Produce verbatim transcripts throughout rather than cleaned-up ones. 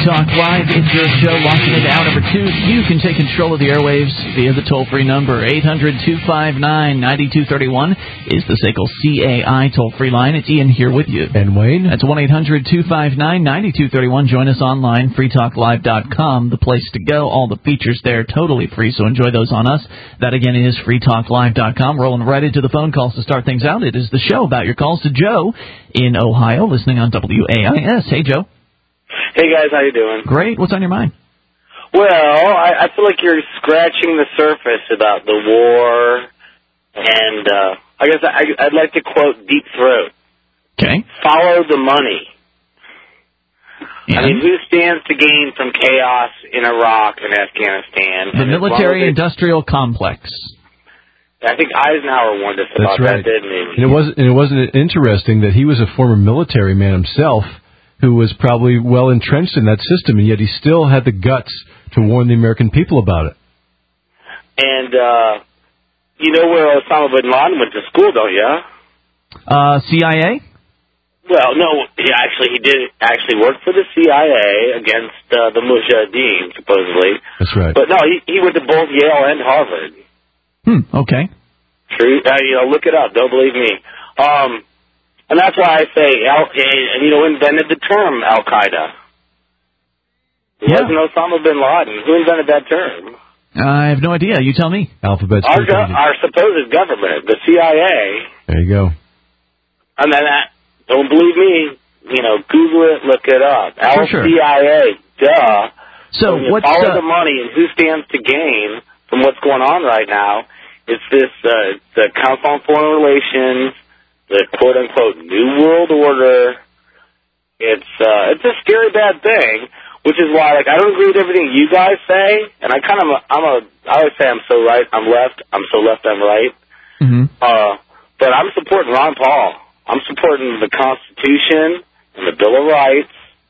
Talk Live is your show, launching into hour number two. You can take control of the airwaves via the toll-free number. eight hundred, two five nine, nine two three one is the S A C L C A I toll-free line. It's Ian here with you. And Wayne. That's one eight hundred, two five nine, nine two three one. Join us online, free talk live dot com, the place to go. All the features there, totally free, so enjoy those on us. That, again, is free talk live dot com. Rolling right into the phone calls to start things out. It is the show about your calls to Joe in Ohio, listening on W A I S. Hey, Joe. Hey, guys, how you doing? Great. What's on your mind? Well, I, I feel like you're scratching the surface about the war, and uh, I guess I, I'd like to quote Deep Throat. Okay. Follow the money. Yeah. I mean, who stands to gain from chaos in Iraq and Afghanistan? The military-industrial complex. I think Eisenhower warned us about That's right. that, didn't he? And it wasn't, and it wasn't interesting that he was a former military man himself who was probably well entrenched in that system, and yet he still had the guts to warn the American people about it. And uh, you know where Osama bin Laden went to school, don't you? Uh, C I A? Well, no, he actually he did actually work for the C I A against uh, the Mujahideen, supposedly. That's right. But no, he he went to both Yale and Harvard. Hmm, okay. True. Uh, you know, look it up. Don't believe me. Um, and that's why I say, Al, and you know, invented the term Al Qaeda. It Yeah. wasn't Osama bin Laden. Who invented that term? I have no idea. You tell me. Alphabet. Our go- our supposed government, the C I A. There you go. And then that. Don't believe me. You know, Google it, look it up. Our sure. C I A. Duh. So when you what's follow uh, the money and who stands to gain from what's going on right now? It's this uh, the Council on Foreign Relations, the quote unquote New World Order. It's uh, it's a scary bad thing, which is why like I don't agree with everything you guys say, and I kind of I'm a I always say I'm so right, I'm left, I'm so left, I'm right. Mm-hmm. Uh, but I'm supporting Ron Paul. I'm supporting the Constitution and the Bill of Rights.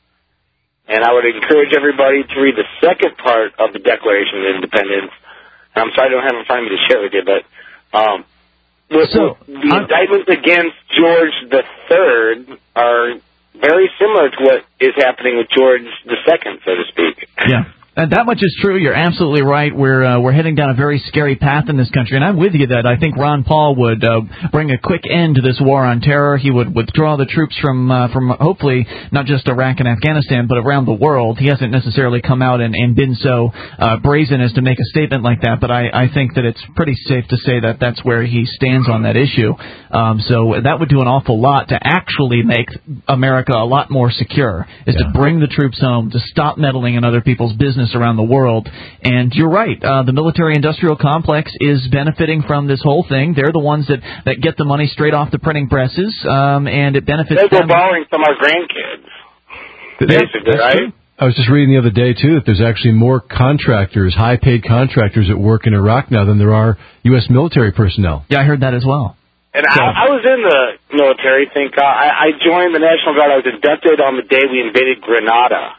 And I would encourage everybody to read the second part of the Declaration of Independence. And I'm sorry I don't have it in front of me to share with you, but um, the, So, the I'm- indictments against George the Third are very similar to what is happening with George the Second, so to speak. Yeah. And that much is true. You're absolutely right. We're uh, we're heading down a very scary path in this country, and I'm with you that I think Ron Paul would uh, bring a quick end to this war on terror. He would withdraw the troops from uh, from hopefully not just Iraq and Afghanistan, but around the world. He hasn't necessarily come out and, and been so uh, brazen as to make a statement like that, but I, I think that it's pretty safe to say that that's where he stands on that issue. Um, so that would do an awful lot to actually make America a lot more secure, is Yeah. to bring the troops home, to stop meddling in other people's business around the world. And you're right, uh, the military-industrial complex is benefiting from this whole thing. They're the ones that, that get the money straight off the printing presses, um, and it benefits They're them. borrowing from our grandkids, basically, That's right? true. I was just reading the other day, too, that there's actually more contractors, high-paid contractors at work in Iraq now than there are U S military personnel. Yeah, I heard that as well. And So- I, I was in the military, thank God. I, I joined the National Guard. I was inducted on the day we invaded Grenada.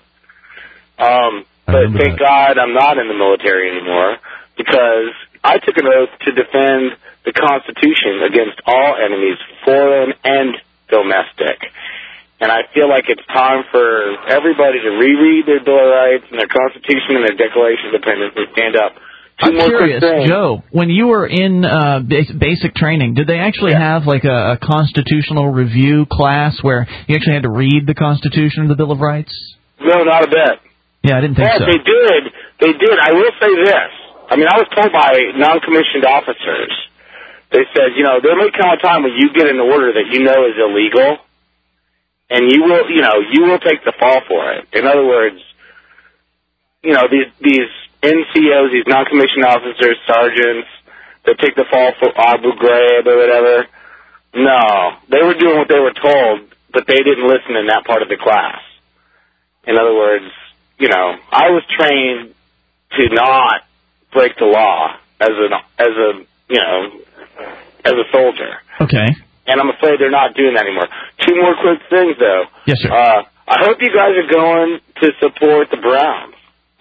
Um, I but remember thank that. God I'm not in the military anymore because I took an oath to defend the Constitution against all enemies, foreign and domestic. And I feel like it's time for everybody to reread their Bill of Rights and their Constitution and their Declaration of Independence and stand up. Two I'm more curious, quick things. Joe, when you were in uh, bas- basic training, did they actually Yeah. have like a, a constitutional review class where you actually had to read the Constitution and the Bill of Rights? No, not a bit. Yeah, I didn't think Yes, so. they did. They did. I will say this. I mean, I was told by non-commissioned officers. They said, you know, there may come a time when you get an order that you know is illegal, and you will, you know, you will take the fall for it. In other words, you know, these these N C Os, these non-commissioned officers, sergeants, that take the fall for Abu Ghraib or whatever. No, they were doing what they were told, but they didn't listen in that part of the class. In other words, you know, I was trained to not break the law as a as a you know as a soldier. Okay. And I'm afraid they're not doing that anymore. Two more quick things, though. Yes, sir. Uh, I hope you guys are going to support the Browns.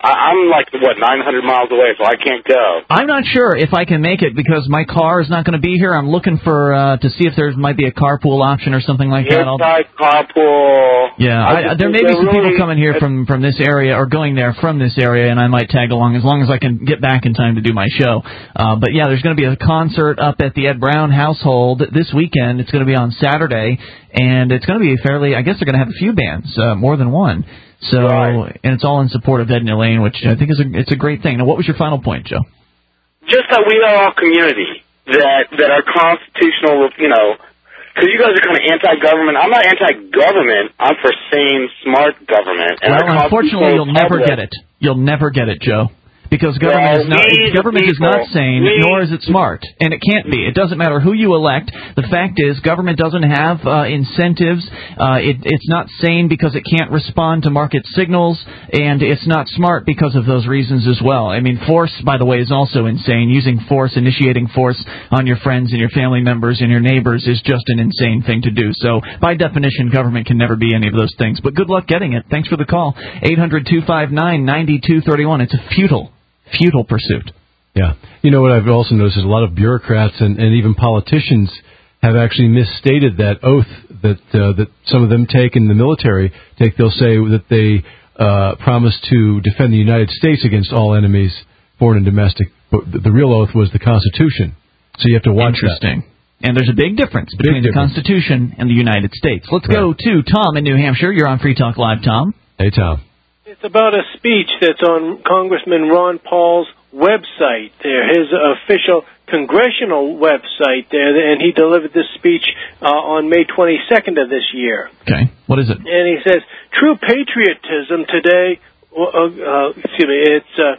I, I'm like, what, nine hundred miles away, so I can't go. I'm not sure if I can make it because my car is not going to be here. I'm looking for uh, to see if there might be a carpool option or something like that. I'll... carpool. Yeah, I, there may be some really, people coming here from, from this area or going there from this area, and I might tag along as long as I can get back in time to do my show. Uh, but, yeah, there's going to be a concert up at the Ed Brown household this weekend. It's going to be on Saturday, and it's going to be fairly – I guess they're going to have a few bands, uh, more than one. So, right. And it's all in support of Ed and Elaine, which I think is a, it's a great thing. Now, what was your final point, Joe? Just that we are all community, that, that our constitutional, you know – because you guys are kind of anti-government. I'm not anti-government. I'm for sane, smart government. And well, unfortunately, you'll never get it. You'll never get it, Joe. Because government well, is not government is not sane, we, nor is it smart, and it can't be. It doesn't matter who you elect. The fact is, government doesn't have uh, incentives. Uh, it, it's not sane because it can't respond to market signals, and it's not smart because of those reasons as well. I mean, force, by the way, is also insane. Using force, initiating force on your friends and your family members and your neighbors is just an insane thing to do. So, by definition, government can never be any of those things. But good luck getting it. Thanks for the call. eight hundred two five nine nine two three one. It's a futile. Futile pursuit. Yeah. You know what I've also noticed is a lot of bureaucrats and, and even politicians have actually misstated that oath that uh, that some of them take in the military. Take They'll say that they uh, promise to defend the United States against all enemies, foreign and domestic. But the real oath was the Constitution. So you have to watch Interesting. that. And there's a big difference between big difference. the Constitution and the United States. Let's right. go to Tom in New Hampshire. You're on Free Talk Live, Tom. Hey, Tom. It's about a speech that's on Congressman Ron Paul's website there, his official congressional website there, and he delivered this speech uh, on May twenty-second of this year. Okay, what is it? And he says, true patriotism today, uh, uh, excuse me, it's, uh,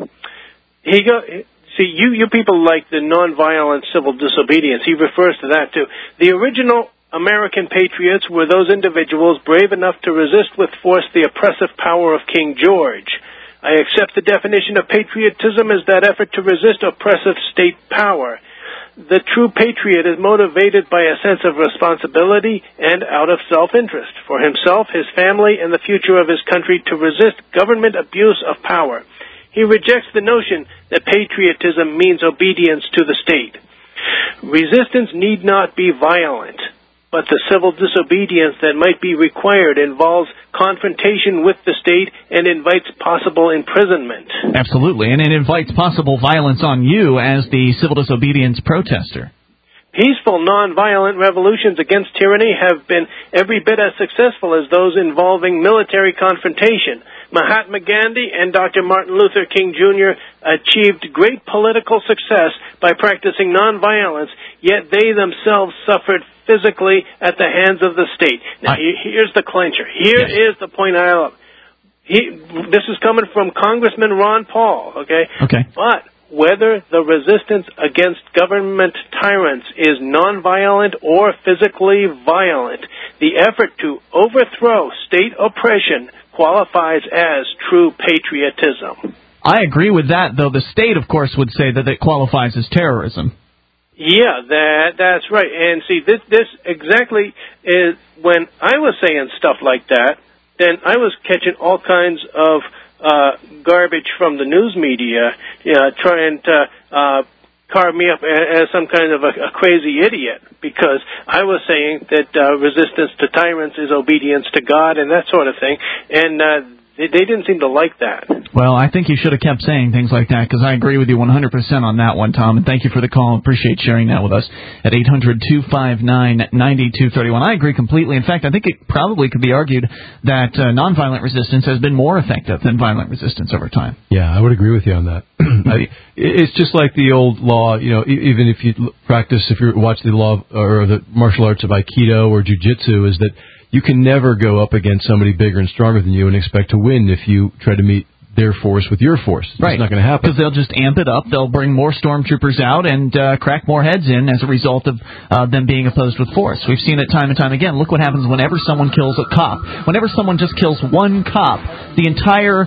he go, see, you, you people like the nonviolent civil disobedience. He refers to that too. The original American patriots were those individuals brave enough to resist with force the oppressive power of King George. I accept the definition of patriotism as that effort to resist oppressive state power. The true patriot is motivated by a sense of responsibility and out of self-interest for himself, his family, and the future of his country to resist government abuse of power. He rejects the notion that patriotism means obedience to the state. Resistance need not be violent, but the civil disobedience that might be required involves confrontation with the state and invites possible imprisonment. Absolutely, and it invites possible violence on you as the civil disobedience protester. Peaceful, nonviolent revolutions against tyranny have been every bit as successful as those involving military confrontation. Mahatma Gandhi and Doctor Martin Luther King Junior achieved great political success by practicing nonviolence, yet they themselves suffered physically at the hands of the state. Now, I, here's the clincher. Here yes. is the point I love. He, this is coming from Congressman Ron Paul, okay? Okay. But whether the resistance against government tyrants is nonviolent or physically violent, the effort to overthrow state oppression qualifies as true patriotism. I agree with that, though the state, of course, would say that it qualifies as terrorism. Yeah, that that's right. And see, this this exactly is when I was saying stuff like that, then I was catching all kinds of uh, garbage from the news media, you know, trying to uh, carve me up as some kind of a, a crazy idiot because I was saying that uh, resistance to tyrants is obedience to God and that sort of thing, and uh, they, they didn't seem to like that. Well, I think you should have kept saying things like that because I agree with you one hundred percent on that one, Tom, and thank you for the call. Appreciate sharing that with us at eight hundred two five nine nine two three one. I agree completely. In fact, I think it probably could be argued that uh, nonviolent resistance has been more effective than violent resistance over time. Yeah, I would agree with you on that. I, it's just like the old law, you know, even if you practice, if you watch the law or the martial arts of Aikido or Jiu-Jitsu, is that you can never go up against somebody bigger and stronger than you and expect to win if you try to meet their force with your force. Right. It's not going to happen. Because they'll just amp it up. They'll bring more stormtroopers out and uh, crack more heads in as a result of uh, them being opposed with force. We've seen it time and time again. Look what happens whenever someone kills a cop. Whenever someone just kills one cop, the entire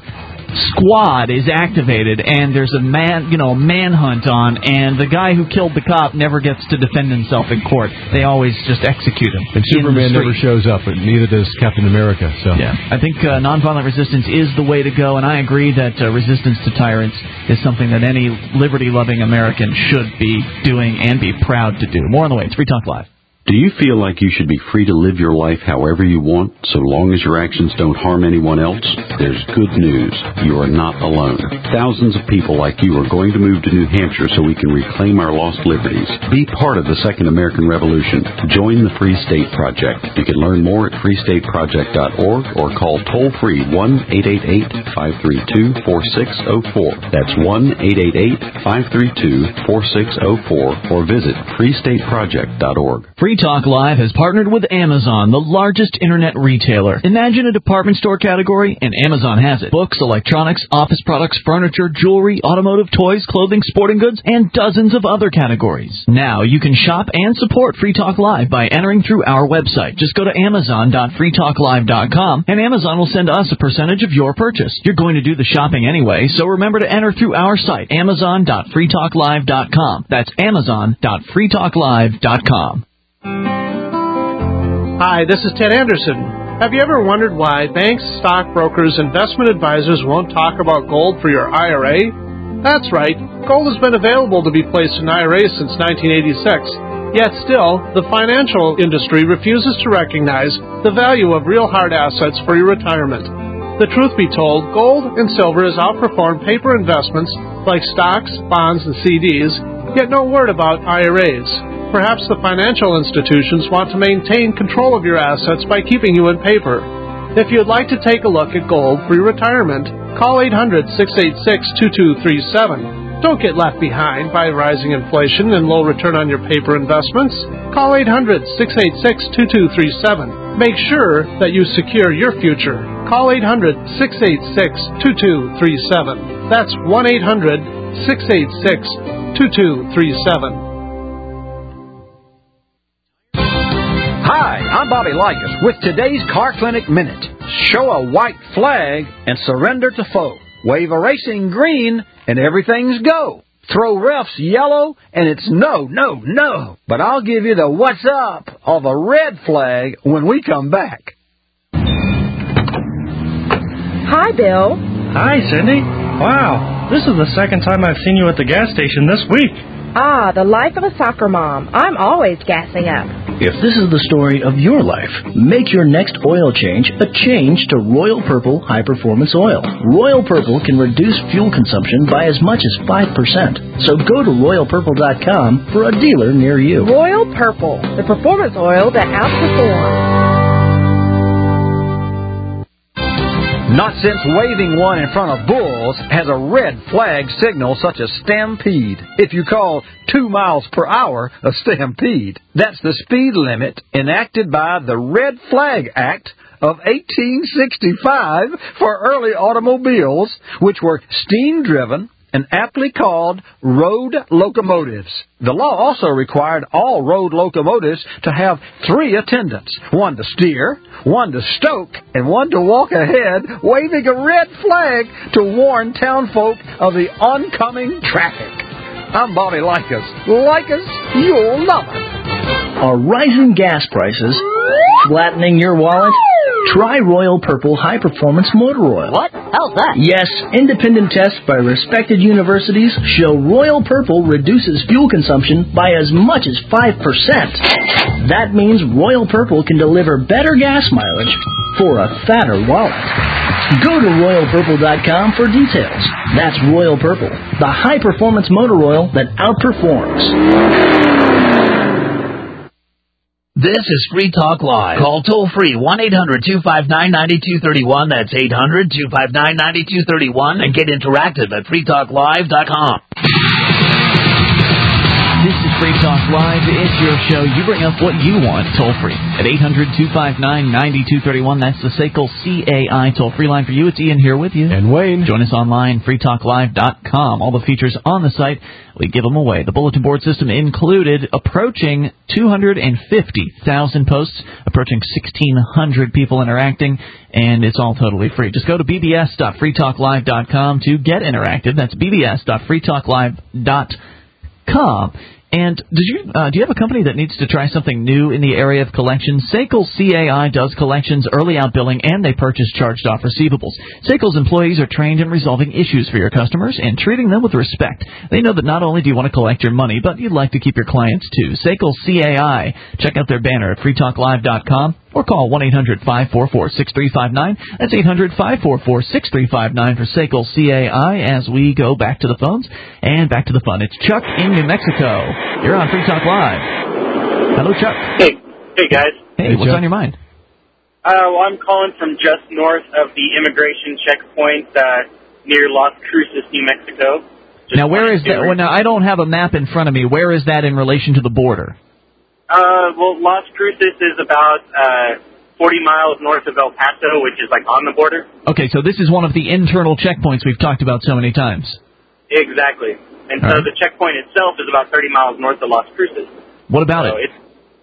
squad is activated and there's a man, you know, manhunt on, and the guy who killed the cop never gets to defend himself in court. They always just execute him. And Superman never shows up, but neither does Captain America. So yeah, I think uh, nonviolent resistance is the way to go, and I agree that uh, resistance to tyrants is something that any liberty-loving American should be doing and be proud to do. More on the way. It's Free Talk Live. Do you feel like you should be free to live your life however you want, so long as your actions don't harm anyone else? There's good news. You are not alone. Thousands of people like you are going to move to New Hampshire so we can reclaim our lost liberties. Be part of the Second American Revolution. Join the Free State Project. You can learn more at free state project dot org or call toll-free one eight eight eight, five three two, four six zero four. That's one eight eight eight, five three two, four six zero four or visit free state project dot org. Free Talk Live has partnered with Amazon, the largest internet retailer. Imagine a department store category, and Amazon has it. Books, electronics, office products, furniture, jewelry, automotive, toys, clothing, sporting goods, and dozens of other categories. Now you can shop and support Free Talk Live by entering through our website. Just go to amazon dot free talk live dot com, and Amazon will send us a percentage of your purchase. You're going to do the shopping anyway, so remember to enter through our site, amazon dot free talk live dot com. That's amazon dot free talk live dot com. Hi, this is Ted Anderson. Have you ever wondered why banks, stockbrokers, investment advisors won't talk about gold for your I R A? That's right. Gold has been available to be placed in I R As since nineteen eighty-six. Yet still, the financial industry refuses to recognize the value of real hard assets for your retirement. The truth be told, gold and silver has outperformed paper investments like stocks, bonds, and C Ds, yet no word about I R As. Perhaps the financial institutions want to maintain control of your assets by keeping you in paper. If you'd like to take a look at gold for your retirement, call eight hundred, six eight six, two two three seven. Don't get left behind by rising inflation and low return on your paper investments. Call eight hundred, six eight six, two two three seven. Make sure that you secure your future. Call eight hundred, six eight six, two two three seven. That's one eight hundred, six eight six, two two three seven. Hi, I'm Bobby Likas with today's Car Clinic Minute. Show a white flag and surrender to foe. Wave a racing green and everything's go. Throw refs yellow and it's no, no, no. But I'll give you the what's up of a red flag when we come back. Hi, Bill. Hi, Cindy. Wow, this is the second time I've seen you at the gas station this week. Ah, the life of a soccer mom. I'm always gassing up. If this is the story of your life, make your next oil change a change to Royal Purple High Performance Oil. Royal Purple can reduce fuel consumption by as much as five percent. So go to royal purple dot com for a dealer near you. Royal Purple, the performance oil that outperforms. Not since waving one in front of bulls has a red flag signal such a stampede. If you call two miles per hour a stampede, that's the speed limit enacted by the Red Flag Act of eighteen sixty-five for early automobiles, which were steam-driven and aptly called road locomotives. The law also required all road locomotives to have three attendants, one to steer, one to stoke, and one to walk ahead, waving a red flag to warn townfolk of the oncoming traffic. I'm Bobby Likas. Likas, you'll love it. Are rising gas prices flattening your wallet? Try Royal Purple High Performance Motor Oil. What? How's that? Yes, independent tests by respected universities show Royal Purple reduces fuel consumption by as much as five percent. That means Royal Purple can deliver better gas mileage for a fatter wallet. Go to royal purple dot com for details. That's Royal Purple, the high-performance motor oil that outperforms. This is Free Talk Live. Call toll-free one eight hundred, two five nine, nine two three one. That's eight hundred, two five nine, nine two three one. And get interactive at free talk live dot com. This is Free Talk Live. It's your show. You bring up what you want, toll-free, at eight hundred, two five nine, nine two three one. That's the S A C L C A I toll-free line for you. It's Ian here with you. And Wayne. Join us online, free talk live dot com. All the features on the site, we give them away. The bulletin board system included, approaching two hundred fifty thousand posts, approaching sixteen hundred people interacting, and it's all totally free. Just go to b b s dot free talk live dot com to get interactive. That's b b s dot free talk live dot com. And did you uh, do you have a company that needs to try something new in the area of collections? S A C L C A I does collections, early out billing, and they purchase charged-off receivables. S A C L's employees are trained in resolving issues for your customers and treating them with respect. They know that not only do you want to collect your money, but you'd like to keep your clients too. S A C L C A I. Check out their banner at free talk live dot com or call one eight hundred, five four four, six three five nine. That's eight hundred, five four four, six three five nine for S A C L C A I as we go back to the phones and back to the fun. It's Chuck in New Mexico. You're on Free Talk Live. Hello, Chuck. Hey, hey guys. Hey, Hey, what's Chuck. on your mind? Uh, well, I'm calling from just north of the immigration checkpoint uh, near Las Cruces, New Mexico. Just Now, where is wanted that? to- Well, now, I don't have a map in front of me. Where is that in relation to the border? Uh, well, Las Cruces is about uh, forty miles north of El Paso, which is like on the border. Okay, so this is one of the internal checkpoints we've talked about so many times. Exactly. And All so right. the checkpoint itself is about thirty miles north of Las Cruces. What about So it? it's,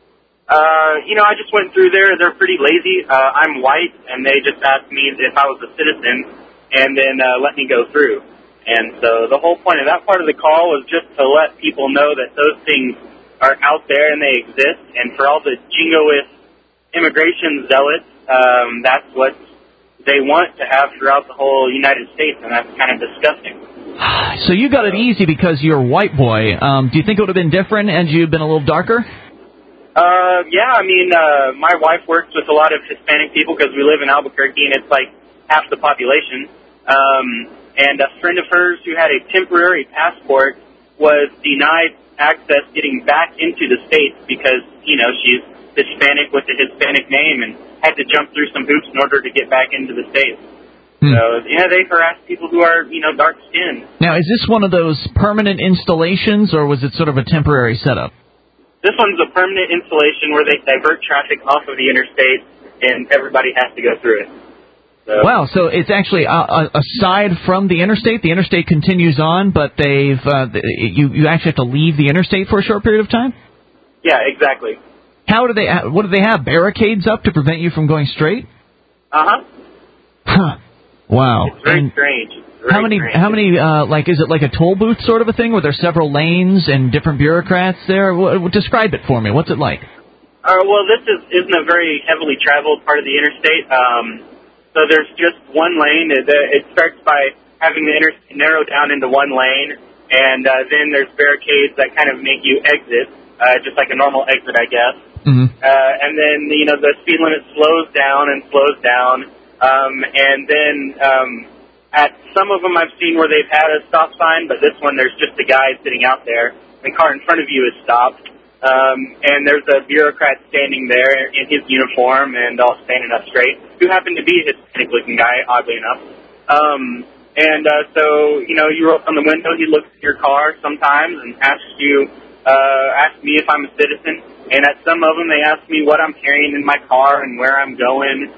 uh, you know, I just went through there. They're pretty lazy. Uh, I'm white, and they just asked me if I was a citizen, and then uh, let me go through. And so the whole point of that part of the call was just to let people know that those things are out there and they exist. And for all the jingoist immigration zealots, um, that's what they want to have throughout the whole United States, and that's kind of disgusting. So you got it easy because you're a white boy. Um, do you think it would have been different had you been a little darker? Uh, yeah, I mean, uh, my wife works with a lot of Hispanic people because we live in Albuquerque, and it's like half the population. Um, and a friend of hers who had a temporary passport was denied access getting back into the States because, you know, she's Hispanic with a Hispanic name and had to jump through some hoops in order to get back into the States. Hmm. So, yeah, they harass people who are, you know, dark-skinned. Now, is this one of those permanent installations, or was it sort of a temporary setup? This one's a permanent installation where they divert traffic off of the interstate, and everybody has to go through it. So, Wow, so it's actually uh, uh, aside from the interstate, the interstate continues on, but they've uh, you you actually have to leave the interstate for a short period of time? yeah, exactly. How do they? What do they have? Barricades up to prevent you from going straight? Uh-huh. Huh. Wow. It's very And strange. It's very how many? strange. How many? Uh, like, is it like a toll booth sort of a thing where there's several lanes and different bureaucrats there? What, describe it for me. What's it like? Uh, well, this is, isn't a very heavily traveled part of the interstate. Um, so there's just one lane. It, it starts by having the interstate narrow down into one lane, and uh, then there's barricades that kind of make you exit, uh, just like a normal exit, I guess. Mm-hmm. Uh, and then, you know, the speed limit slows down and slows down. Um, and then um, at some of them I've seen where they've had a stop sign, but this one there's just a guy sitting out there. The car in front of you is stopped. Um, and there's a bureaucrat standing there in his uniform and all standing up straight, who happened to be a Hispanic-looking guy, oddly enough. Um, and uh, so, you know, you roll on the window, he looks at your car sometimes and asks you, uh, asks me if I'm a citizen. And at some of them, they ask me what I'm carrying in my car and where I'm going.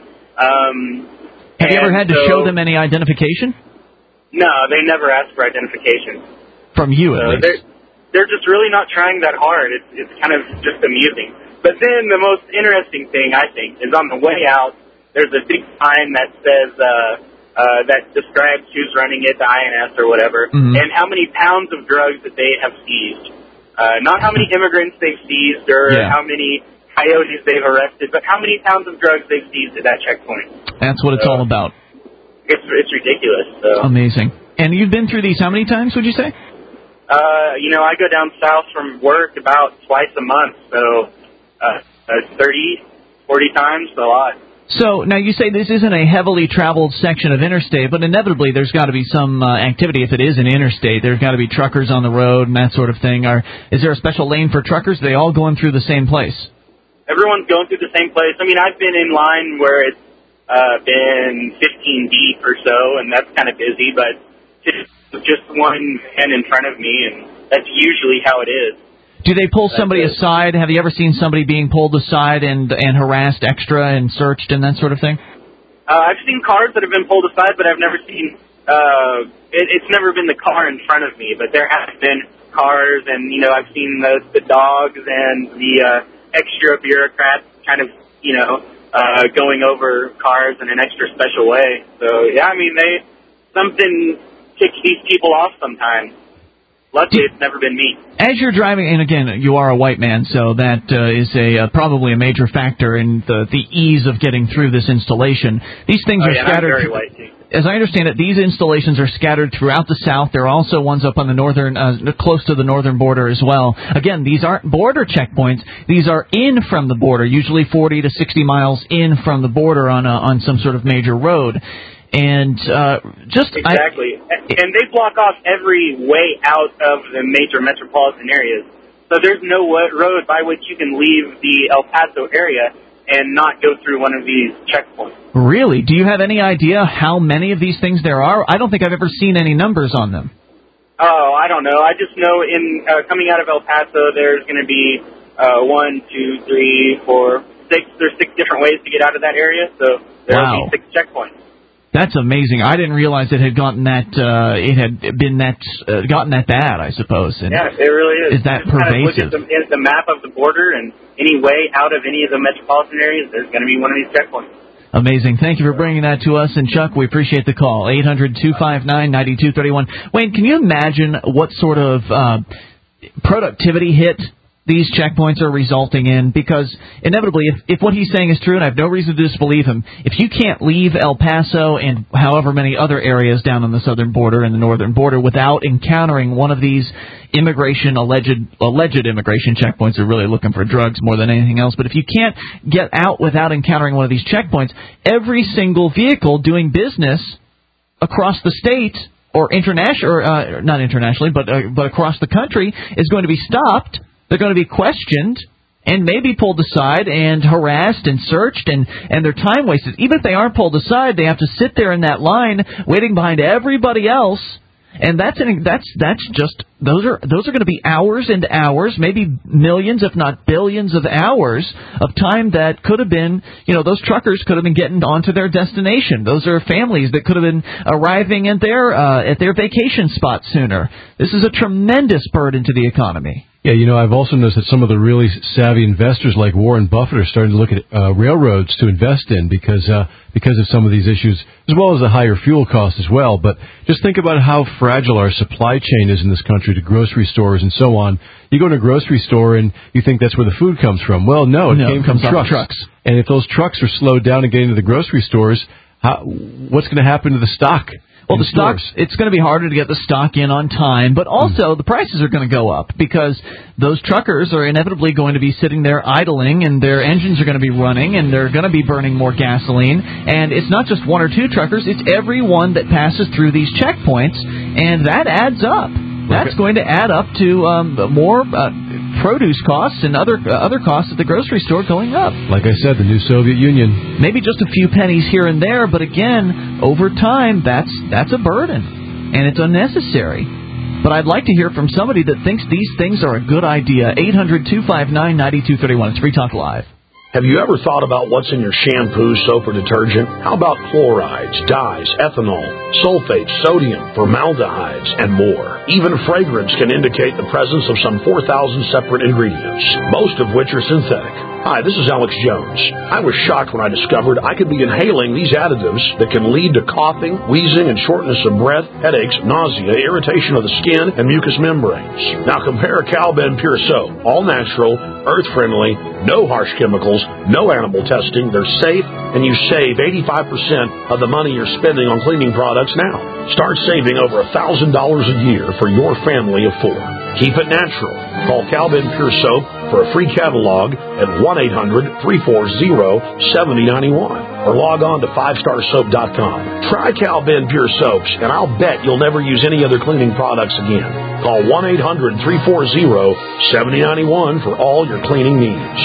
Um, Have you ever and had to so- show them any identification? No, they never ask for identification. From you, at So least. they're, they're just really not trying that hard. It's, it's kind of just amusing. But then the most interesting thing, I think, is on the way out, there's a big sign that says, uh, uh, that describes who's running it, the I N S or whatever, Mhm. and how many pounds of drugs that they have seized. Uh, not how many immigrants they've seized or Yeah. how many coyotes they've arrested, but how many pounds of drugs they've seized at that checkpoint. That's what it's So- all about. It's, it's ridiculous. So. Amazing. And you've been through these how many times, would you say? Uh, you know, I go down south from work about twice a month, so uh, uh, thirty, forty times, a lot. So now you say this isn't a heavily traveled section of interstate, but inevitably there's got to be some uh, activity if it is an interstate. There's got to be truckers on the road and that sort of thing. Are is there a special lane for truckers? Are they all going through the same place? Everyone's going through the same place. I mean, I've been in line where it's uh, been fifteen deep or so, and that's kind of busy, but just, just one van in front of me, and that's usually how it is. Do they pull somebody aside? Have you ever seen somebody being pulled aside and and harassed extra and searched and that sort of thing? Uh, I've seen cars that have been pulled aside, but I've never seen. Uh, it, it's never been the car in front of me, but there have been cars, and you know, I've seen the the dogs and the uh, extra bureaucrats kind of, you know, uh, going over cars in an extra special way. So yeah, I mean, they something kicks these people off sometimes. Luckily, it's never been me. As you're driving, and again, you are a white man, so that uh, is a uh, probably a major factor in the the ease of getting through this installation. These things oh, are yeah, scattered. I'm very white too. As I understand it, these installations are scattered throughout the South. There are also ones up on the northern, uh, close to the northern border as well. Again, these aren't border checkpoints. These are in from the border, usually forty to sixty miles in from the border on a, on some sort of major road. And uh, just exactly, I, and they block off every way out of the major metropolitan areas. So there's no road by which you can leave the El Paso area and not go through one of these checkpoints. Really? Do you have any idea how many of these things there are? I don't think I've ever seen any numbers on them. Oh, I don't know. I just know in uh, coming out of El Paso, there's going to be uh, one, two, three, four, six. There's six different ways to get out of that area, so there will wow. be six checkpoints. That's amazing. I didn't realize it had gotten that. Uh, it had been that uh, gotten that bad, I suppose. And yeah, it really is. Is that just pervasive? Kind of look at the, at the map of the border, and any way out of any of the metropolitan areas, there's going to be one of these checkpoints. Amazing. Thank you for bringing that to us. And, Chuck, we appreciate the call. eight hundred two five nine nine two three one. Wayne, can you imagine what sort of uh, productivity hit these checkpoints are resulting in? Because inevitably, if, if what he's saying is true, and I have no reason to disbelieve him, if you can't leave El Paso and however many other areas down on the southern border and the northern border without encountering one of these immigration, alleged alleged immigration checkpoints, they're really looking for drugs more than anything else, but if you can't get out without encountering one of these checkpoints, every single vehicle doing business across the state or international, or uh, not internationally, but uh, but across the country is going to be stopped. They're going to be questioned and maybe pulled aside and harassed and searched, and, and their time wasted. Even if they aren't pulled aside, they have to sit there in that line waiting behind everybody else. And that's an, that's that's just those are those are going to be hours and hours, maybe millions, if not billions, of hours of time that could have been, you know, those truckers could have been getting onto their destination. Those are families that could have been arriving at their uh, at their vacation spot sooner. This is a tremendous burden to the economy. Yeah, you know, I've also noticed that some of the really savvy investors like Warren Buffett are starting to look at uh, railroads to invest in because uh, because of some of these issues, as well as the higher fuel costs as well. But just think about how fragile our supply chain is in this country to grocery stores and so on. You go to a grocery store and you think that's where the food comes from. Well, no, it no, came it from comes trucks. trucks. And if those trucks are slowed down and getting to the grocery stores, how, what's going to happen to the stock? Well, the stocks, it's going to be harder to get the stock in on time, but also the prices are going to go up because those truckers are inevitably going to be sitting there idling, and their engines are going to be running, and they're going to be burning more gasoline. And it's not just one or two truckers, it's everyone that passes through these checkpoints, and that adds up. That's going to add up to um, more uh, produce costs and other uh, other costs at the grocery store going up. Like I said, the new Soviet Union. Maybe just a few pennies here and there, but again, over time, that's that's a burden, and it's unnecessary. But I'd like to hear from somebody that thinks these things are a good idea. eight hundred two five nine nine two three one. It's Free Talk Live. Have you ever thought about what's in your shampoo, soap, or detergent? How about chlorides, dyes, ethanol, sulfates, sodium, formaldehydes, and more? Even fragrance can indicate the presence of some four thousand separate ingredients, most of which are synthetic. Hi, this is Alex Jones. I was shocked when I discovered I could be inhaling these additives that can lead to coughing, wheezing, and shortness of breath, headaches, nausea, irritation of the skin, and mucous membranes. Now compare Calben Pure Soap, all natural, earth-friendly, no harsh chemicals, no animal testing. They're safe, and you save eighty-five percent of the money you're spending on cleaning products now. Start saving over one thousand dollars a year for your family of four. Keep it natural. Call Calben Pure Soap for a free catalog at one eight hundred three four zero seven zero nine one or log on to five star soap dot com. Try Calben Pure Soaps, and I'll bet you'll never use any other cleaning products again. Call one eight hundred three four zero seven zero nine one for all your cleaning needs.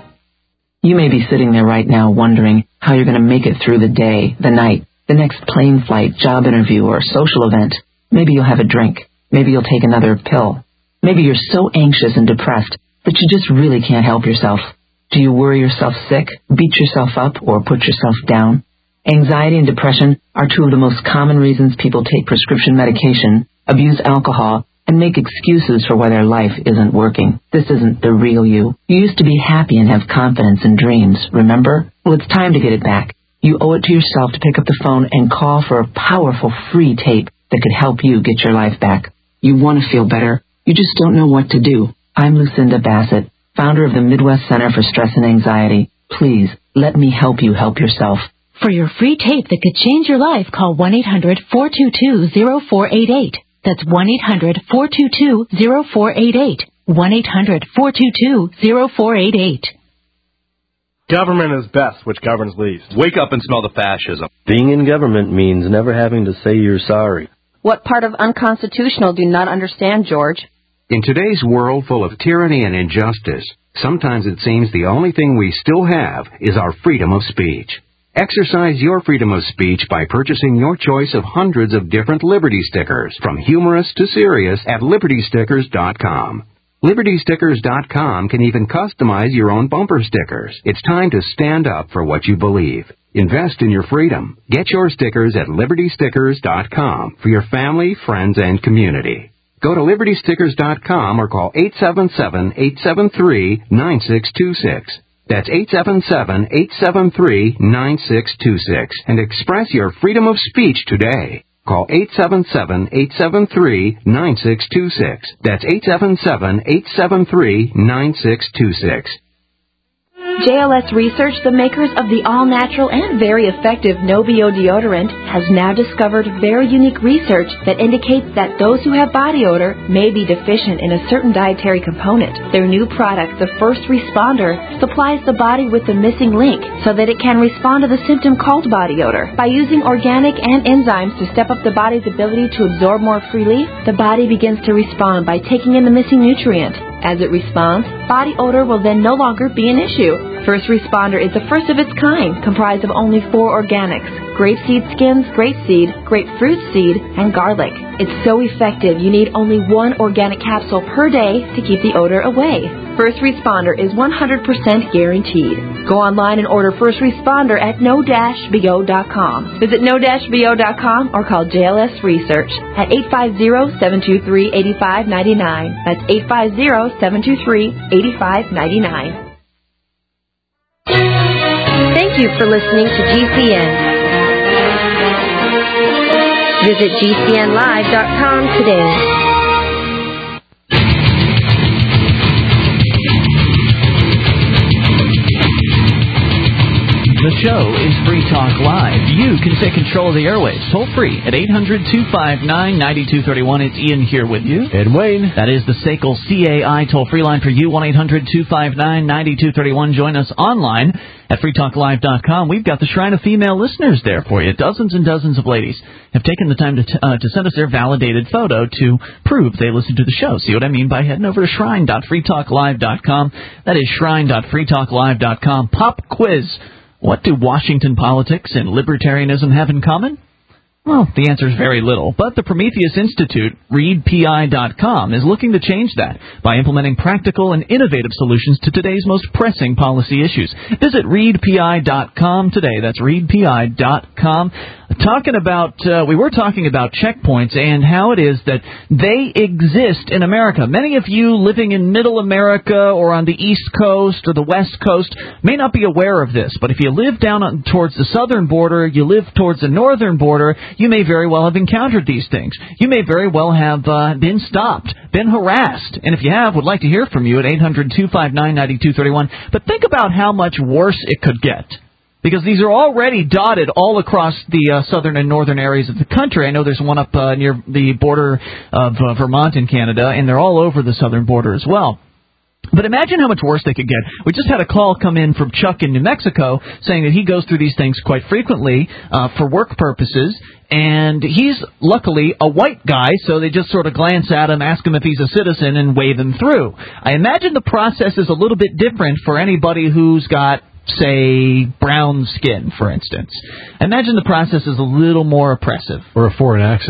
You may be sitting there right now wondering how you're going to make it through the day, the night, the next plane flight, job interview, or social event. Maybe you'll have a drink. Maybe you'll take another pill. Maybe you're so anxious and depressed that you just really can't help yourself. Do you worry yourself sick, beat yourself up, or put yourself down? Anxiety and depression are two of the most common reasons people take prescription medication, abuse alcohol, and make excuses for why their life isn't working. This isn't the real you. You used to be happy and have confidence and dreams, remember? Well, it's time to get it back. You owe it to yourself to pick up the phone and call for a powerful free tape that could help you get your life back. You want to feel better. You just don't know what to do. I'm Lucinda Bassett, founder of the Midwest Center for Stress and Anxiety. Please, let me help you help yourself. For your free tape that could change your life, call one eight hundred four two two zero four eight eight. That's one eight hundred four two two zero four eight eight. one eight hundred four two two zero four eight eight. Government is best, which governs least. Wake up and smell the fascism. Being in government means never having to say you're sorry. What part of unconstitutional do you not understand, George? In today's world full of tyranny and injustice, sometimes it seems the only thing we still have is our freedom of speech. Exercise your freedom of speech by purchasing your choice of hundreds of different Liberty stickers, from humorous to serious, at liberty stickers dot com. liberty stickers dot com can even customize your own bumper stickers. It's time to stand up for what you believe. Invest in your freedom. Get your stickers at liberty stickers dot com for your family, friends, and community. Go to liberty stickers dot com or call eight seven seven, eight seven three, nine six two six. That's eight seven seven, eight seven three, nine six two six and express your freedom of speech today. Call eight seven seven, eight seven three, nine six two six. That's eight seven seven, eight seven three, nine six two six. J L S Research, the makers of the all-natural and very effective No-B O deodorant, has now discovered very unique research that indicates that those who have body odor may be deficient in a certain dietary component. Their new product, the First Responder, supplies the body with the missing link so that it can respond to the symptom called body odor. By using organic and enzymes to step up the body's ability to absorb more freely, the body begins to respond by taking in the missing nutrient. As it responds, body odor will then no longer be an issue. First Responder is the first of its kind, comprised of only four organics: grapeseed skins, grapeseed, grapefruit seed, and garlic. It's so effective you need only one organic capsule per day to keep the odor away. First Responder is one hundred percent guaranteed. Go online and order First Responder at no dash b o dot com. Visit no dash b o dot com or call J L S Research at eight five zero, seven two three, eight five nine nine. That's eight five zero, seven two three, eight five nine nine. Thank you for listening to G C N. Visit G C N live dot com today. The show is Free Talk Live. You can take control of the airwaves toll free at eight hundred, two five nine, nine two three one. It's Ian here with you. And Wayne. That is the S A C L C A I toll free line for you, one eight hundred, two five nine, nine two three one. Join us online at free talk live dot com. We've got the Shrine of Female Listeners there for you. Dozens and dozens of ladies have taken the time to, t- uh, to send us their validated photo to prove they listen to the show. See what I mean by heading over to shrine dot free talk live dot com. That is shrine dot free talk live dot com. Pop quiz. What do Washington politics and libertarianism have in common? Well, the answer is very little, but the Prometheus Institute, read P I dot com, is looking to change that by implementing practical and innovative solutions to today's most pressing policy issues. Visit read P I dot com today. That's read P I dot com. Talking about, uh, we were talking about checkpoints and how it is that they exist in America. Many of you living in Middle America or on the East Coast or the West Coast may not be aware of this, but if you live down on, towards the southern border, you live towards the northern border, you may very well have encountered these things. You may very well have uh, been stopped, been harassed, and if you have, would like to hear from you at eight hundred, two five nine, nine two three one. But think about how much worse it could get. Because these are already dotted all across the uh, southern and northern areas of the country. I know there's one up uh, near the border of uh, Vermont in Canada, and they're all over the southern border as well. But imagine how much worse they could get. We just had a call come in from Chuck in New Mexico saying that he goes through these things quite frequently uh, for work purposes, and he's luckily a white guy, so they just sort of glance at him, ask him if he's a citizen, and wave him through. I imagine the process is a little bit different for anybody who's got, say, brown skin, for instance. I imagine the process is a little more oppressive. Or a foreign accent.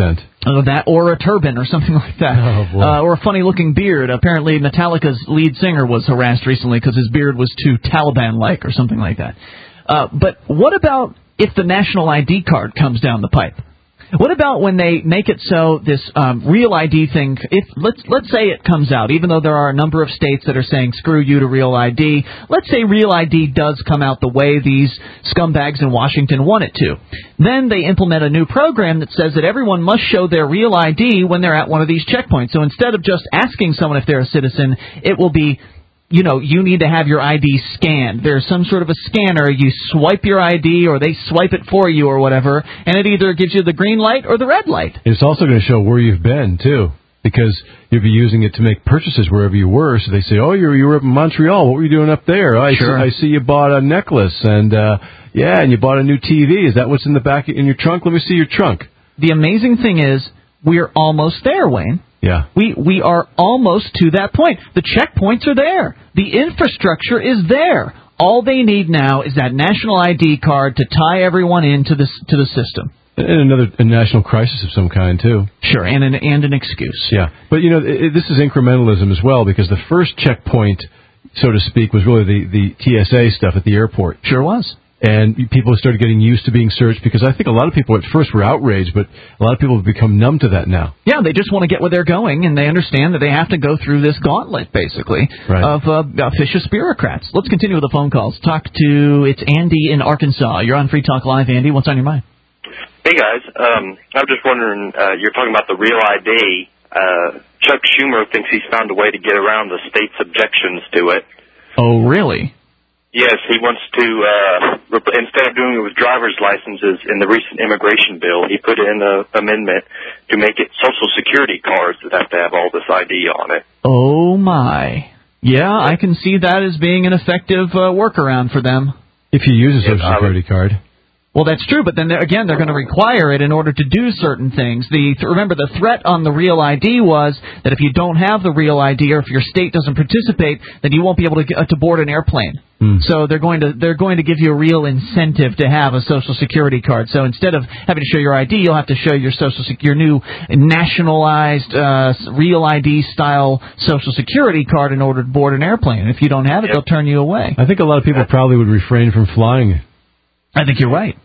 Uh, that or a turban or something like that. Oh, boy. Uh, or a funny-looking beard. Apparently, Metallica's lead singer was harassed recently because his beard was too Taliban-like or something like that. Uh, but what about if the national I D card comes down the pipe? What about when they make it so this um, real I D thing, if let's let's say it comes out, even though there are a number of states that are saying screw you to real I D, let's say real I D does come out the way these scumbags in Washington want it to. Then they implement a new program that says that everyone must show their real I D when they're at one of these checkpoints. So instead of just asking someone if they're a citizen, it will be, you know, you need to have your I D scanned. There's some sort of a scanner. You swipe your I D or they swipe it for you or whatever, and it either gives you the green light or the red light. It's also going to show where you've been, too, because you'll be using it to make purchases wherever you were. So they say, oh, you were, you were up in Montreal. What were you doing up there? Oh, I, Sure. see, I see you bought a necklace, and, uh, yeah, and you bought a new T V. Is that what's in the back in your trunk? Let me see your trunk. The amazing thing is we're almost there, Wayne. Yeah. We we are almost to that point. The checkpoints are there. The infrastructure is there. All they need now is that national I D card to tie everyone into the to the system. And another a national crisis of some kind, too. Sure, and an and an excuse. Yeah. But, you know, it, this is incrementalism as well, because the first checkpoint, so to speak, was really the, the T S A stuff at the airport. Sure was. And people started getting used to being searched, because I think a lot of people at first were outraged, but a lot of people have become numb to that now. Yeah, they just want to get where they're going, and they understand that they have to go through this gauntlet, basically, Right. of uh, officious bureaucrats. Let's continue with the phone calls. Talk to, it's Andy in Arkansas. You're on Free Talk Live, Andy. What's on your mind? Hey, guys. Um, I was just wondering, uh, you're talking about the real I D. Uh, Chuck Schumer thinks he's found a way to get around the state's objections to it. Oh, really? Yes, he wants to, uh, rep- instead of doing it with driver's licenses in the recent immigration bill, he put in an amendment to make it Social Security cards that have to have all this I D on it. Oh, my. Yeah, I can see that as being an effective uh, workaround for them. If you use a Yeah, Social I Security card. Well, that's true, but then they're- again, they're going to require it in order to do certain things. The remember, the threat on the real I D was that if you don't have the real I D or if your state doesn't participate, then you won't be able to get, uh, to board an airplane. Hmm. So they're going to they're going to give you a real incentive to have a Social Security card. So instead of having to show your I D, you'll have to show your social sec- your new nationalized uh, real I D style Social Security card in order to board an airplane. And if you don't have it, Yep. they'll turn you away. I think a lot of people probably would refrain from flying. I think you're right.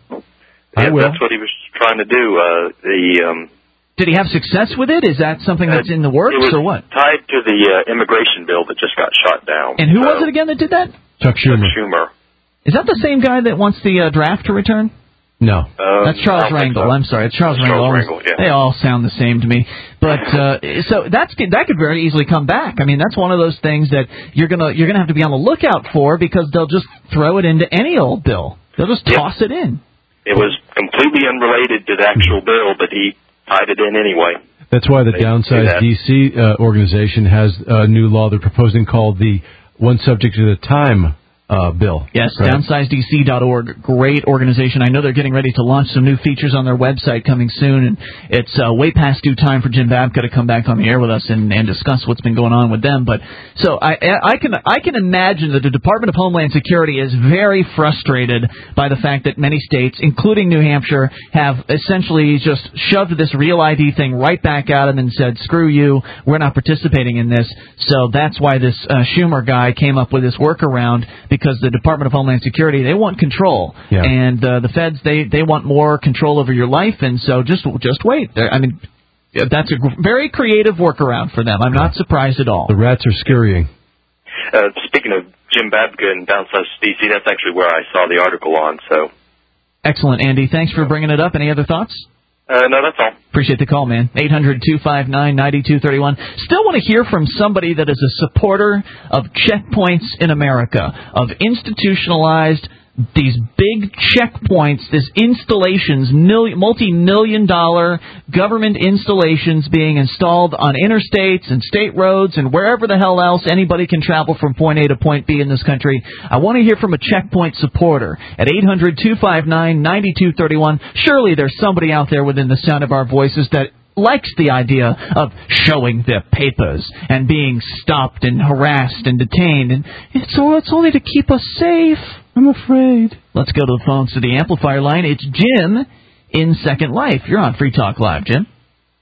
I Yeah, will. that's what he was trying to do. Uh, the um, Did he have success with it? Is that something that's in the works it was or what? tied to the uh, immigration bill that just got shot down. And who So, was it again that did that? Chuck Schumer. Schumer. Is that the same guy that wants the uh, draft to return? No. Um, That's Charles I don't think Rangel. so. I'm sorry, it's Charles Charles Rangel. Almost- Rangel, yeah. They all sound the same to me. But uh, so that's that could very easily come back. I mean, that's one of those things that you're gonna you're gonna have to be on the lookout for, because they'll just throw it into any old bill. They'll just Yep. toss it in. It was completely unrelated to the actual bill, but he tied it in anyway. That's why the They do Downsized that. D C uh, organization has a new law they're proposing called the One Subject at a Time uh, bill. Yes, right? downsized D C dot org, great organization. I know they're getting ready to launch some new features on their website coming soon, and it's uh, way past due time for Jim Babka to come back on the air with us and, and discuss what's been going on with them. But so I, I can I can imagine that the Department of Homeland Security is very frustrated by the fact that many states, including New Hampshire, have essentially just shoved this real I D thing right back at them and said, "Screw you, we're not participating in this." So that's why this uh, Schumer guy came up with this workaround. Because the Department of Homeland Security, they want control, Yeah. and uh, the feds, they, they want more control over your life, and so just just wait. They're, I mean, that's a gr- very creative workaround for them. I'm not surprised at all. The rats are scurrying. Uh, speaking of Jim Babka and Downsized D C, that's actually where I saw the article on. So, Excellent, Andy. Thanks for bringing it up. Any other thoughts? uh, no, that's all. Appreciate the call, man. eight hundred two five nine nine two three one. Still want to hear from somebody that is a supporter of checkpoints in America, of institutionalized, these big checkpoints, these installations, million, multi-million dollar government installations being installed on interstates and state roads and wherever the hell else anybody can travel from point A to point B in this country. I want to hear from a checkpoint supporter at eight hundred two five nine nine two three one. Surely there's somebody out there within the sound of our voices that likes the idea of showing their papers and being stopped and harassed and detained. And it's, all, it's only to keep us safe. I'm afraid. Let's go to the phones to the amplifier line. It's Jim in Second Life. You're on Free Talk Live, Jim.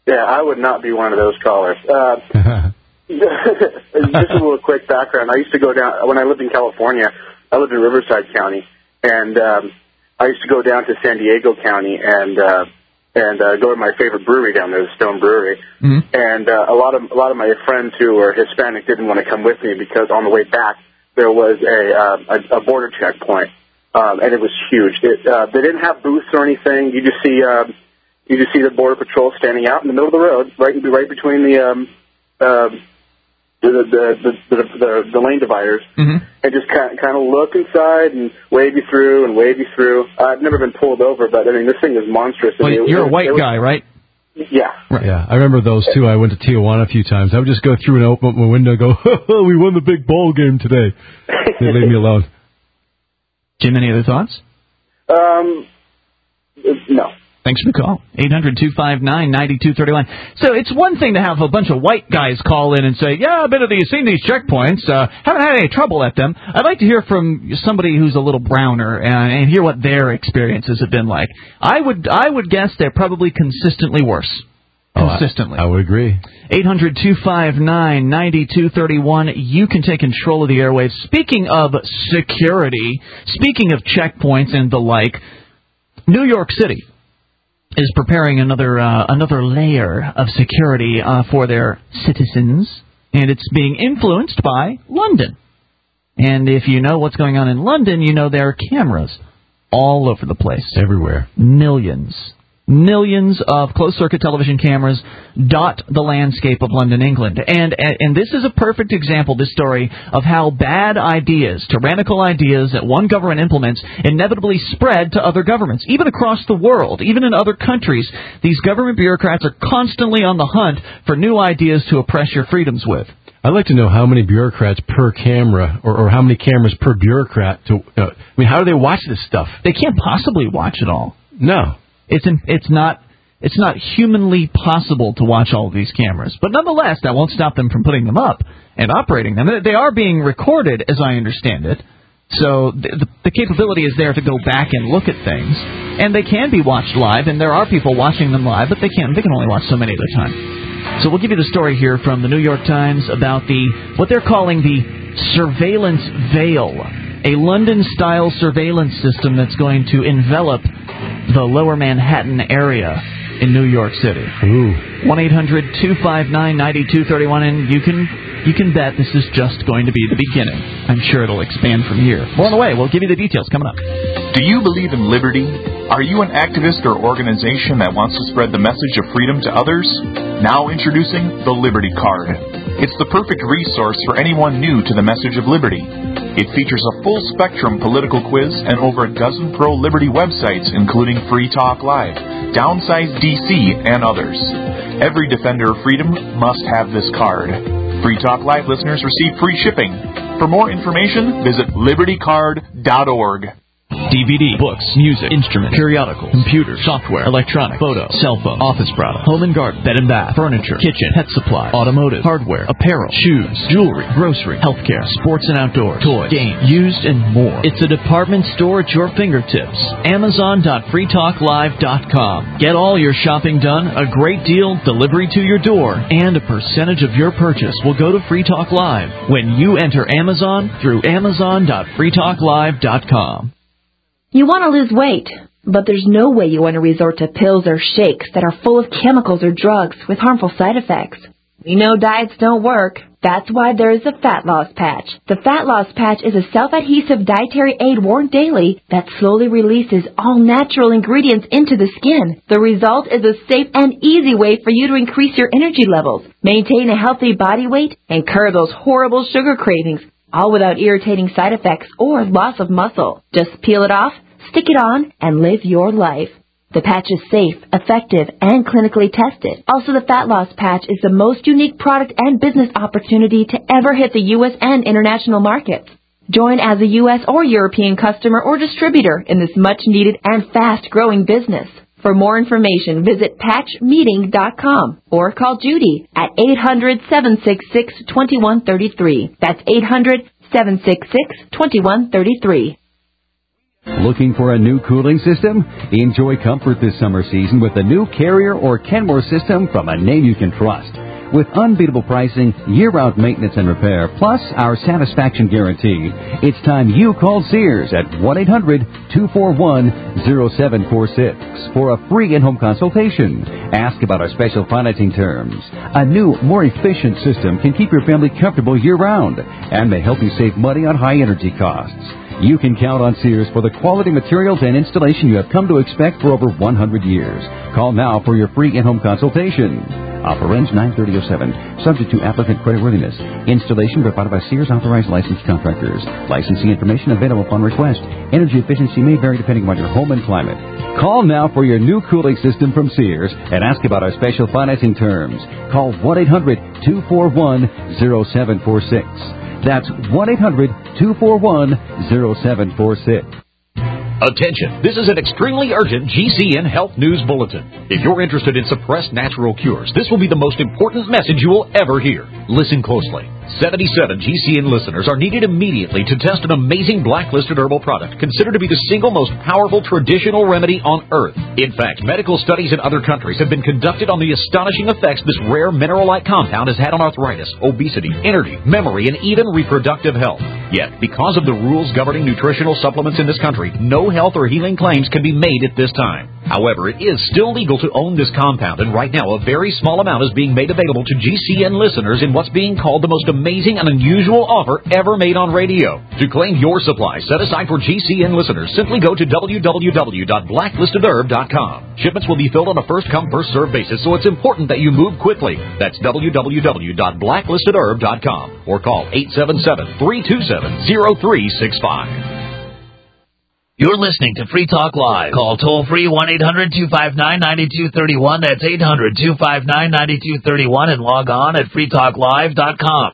Yeah, I would not be one of those callers. Uh, just a little quick background. I used to go down, when I lived in California, I lived in Riverside County, and um, I used to go down to San Diego County and uh, and uh, go to my favorite brewery down there, the Stone Brewery. Mm-hmm. And uh, a lot of a lot of my friends who were Hispanic didn't want to come with me because on the way back there was a uh, a, a border checkpoint, um, and it was huge. It, uh, they didn't have booths or anything. You just see uh, you just see the border patrol standing out in the middle of the road, right right between the um, uh, the, the, the, the, the, the lane dividers, mm-hmm. and just kind of, kind of look inside and wave you through and wave you through. I've never been pulled over, but, I mean, this thing is monstrous. Well, I mean, you're it, a white it was, guy, right? Yeah. Right. Yeah, I remember those, too. I went to Tijuana a few times. I would just go through and open up my window and go, oh, we won the big ball game today. They leave me alone. Jim, any other thoughts? Um, no. Thanks for the call. eight hundred two five nine nine two three one. So it's one thing to have a bunch of white guys call in and say, yeah, I've been to these, seen these checkpoints, uh, haven't had any trouble at them. I'd like to hear from somebody who's a little browner and, and hear what their experiences have been like. I would I would guess they're probably consistently worse. Consistently. Oh, I, I would agree. eight hundred two five nine nine two three one. You can take control of the airwaves. Speaking of security, speaking of checkpoints and the like, New York City is preparing another uh, another layer of security uh, for their citizens, and it's being influenced by London. And if you know what's going on in London, you know there are cameras all over the place. Everywhere. Millions. Millions of closed-circuit television cameras dot the landscape of London, England. And, and and this is a perfect example, this story, of how bad ideas, tyrannical ideas that one government implements inevitably spread to other governments, even across the world, even in other countries. These government bureaucrats are constantly on the hunt for new ideas to oppress your freedoms with. I'd like to know how many bureaucrats per camera, or, or how many cameras per bureaucrat. To, uh, I mean, how do they watch this stuff? They can't possibly watch it all. No. It's in, it's not it's not humanly possible to watch all of these cameras. But nonetheless, that won't stop them from putting them up and operating them. They are being recorded, as I understand it. So the, the, the capability is there to go back and look at things. And they can be watched live, and there are people watching them live, but they can't. They can only watch so many at a time. So we'll give you the story here from the New York Times about the what they're calling the surveillance veil, a London-style surveillance system that's going to envelop the lower Manhattan area in New York City. Ooh. one eight hundred two five nine nine two three one, and you can you can bet this is just going to be the beginning. I'm sure it'll expand from here. More on the way. We'll give you the details coming up. Do you believe in liberty? Are you an activist or organization that wants to spread the message of freedom to others? Now introducing the Liberty Card. It's the perfect resource for anyone new to the message of liberty. It features a full-spectrum political quiz and over a dozen pro-liberty websites, including Free Talk Live, Downsize D C, and others. Every defender of freedom must have this card. Free Talk Live listeners receive free shipping. For more information, visit liberty card dot org. D V D, books, music, instruments, periodicals, computers, software, electronic, photo, cell phone, office products, home and garden, bed and bath, furniture, kitchen, pet supply, automotive, hardware, apparel, shoes, jewelry, grocery, healthcare, sports and outdoor, toys, games, used, and more. It's a department store at your fingertips. Amazon dot free talk live dot com. Get all your shopping done, a great deal, delivery to your door, and a percentage of your purchase will go to Free Talk Live when you enter Amazon through Amazon dot free talk live dot com. You want to lose weight, but there's no way you want to resort to pills or shakes that are full of chemicals or drugs with harmful side effects. We know diets don't work. That's why there is the Fat Loss Patch. The Fat Loss Patch is a self-adhesive dietary aid worn daily that slowly releases all natural ingredients into the skin. The result is a safe and easy way for you to increase your energy levels, maintain a healthy body weight, and curb those horrible sugar cravings, all without irritating side effects or loss of muscle. Just peel it off, stick it on, and live your life. The patch is safe, effective, and clinically tested. Also, the Fat Loss Patch is the most unique product and business opportunity to ever hit the U S and international markets. Join as a U S or European customer or distributor in this much-needed and fast-growing business. For more information, visit patch meeting dot com or call Judy at eight hundred seven six six two one three three. That's eight hundred seven six six two one three three. Looking for a new cooling system? Enjoy comfort this summer season with the new Carrier or Kenmore system from a name you can trust. With unbeatable pricing, year-round maintenance and repair, plus our satisfaction guarantee, it's time you called Sears at one eight hundred two four one zero seven four six for a free in-home consultation. Ask about our special financing terms. A new, more efficient system can keep your family comfortable year-round and may help you save money on high-energy costs. You can count on Sears for the quality materials and installation you have come to expect for over one hundred years. Call now for your free in-home consultation. Offer ends nine thirty oh seven, subject to applicant creditworthiness. Installation provided by Sears authorized licensed contractors. Licensing information available upon request. Energy efficiency may vary depending on your home and climate. Call now for your new cooling system from Sears and ask about our special financing terms. Call one eight hundred two four one zero seven four six. That's one eight hundred two four one zero seven four six. Attention, this is an extremely urgent G C N Health News Bulletin. If you're interested in suppressed natural cures, this will be the most important message you will ever hear. Listen closely. seventy-seven G C N listeners are needed immediately to test an amazing blacklisted herbal product considered to be the single most powerful traditional remedy on earth. In fact, medical studies in other countries have been conducted on the astonishing effects this rare mineral-like compound has had on arthritis, obesity, energy, memory, and even reproductive health. Yet, because of the rules governing nutritional supplements in this country, no health or healing claims can be made at this time. However, it is still legal to own this compound, and right now a very small amount is being made available to G C N listeners in what's being called the most amazing and unusual offer ever made on radio. To claim your supply set aside for G C N listeners, simply go to w w w dot blacklisted herb dot com. Shipments will be filled on a first-come, first-served basis, so it's important that you move quickly. That's w w w dot blacklisted herb dot com or call eight seven seven, three two seven, zero three six five. You're listening to Free Talk Live. Call toll-free one eight hundred two five nine nine two three one. That's eight hundred two five nine nine two three one and log on at free talk live dot com.